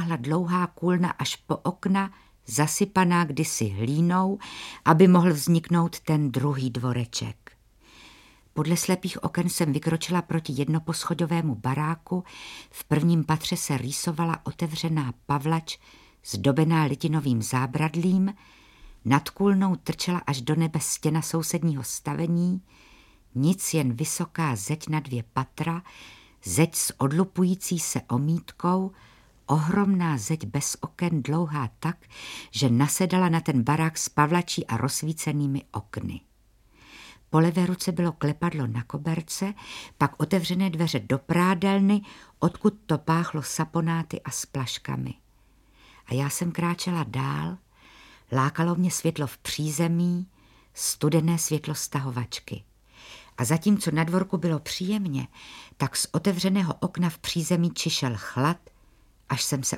táhla dlouhá kůlna až po okna, zasypaná kdysi hlínou, aby mohl vzniknout ten druhý dvoreček. Podle slepých oken jsem vykročila proti jednoposchodovému baráku, v prvním patře se rýsovala otevřená pavlač zdobená litinovým zábradlím, nad kůlnou trčela až do nebe stěna sousedního stavení, nic jen vysoká zeď na 2 patra, zeď s odlupující se omítkou, ohromná zeď bez oken, dlouhá tak, že nasedala na ten barák s pavlačí a rozsvícenými okny. Po levé ruce bylo klepadlo na koberce, pak otevřené dveře do prádelny, odkud to páchlo saponáty a splaškami. A já jsem kráčela dál, lákalo mě světlo v přízemí, studené světlo stahovačky. A zatímco na dvorku bylo příjemně, tak z otevřeného okna v přízemí čišel chlad, až jsem se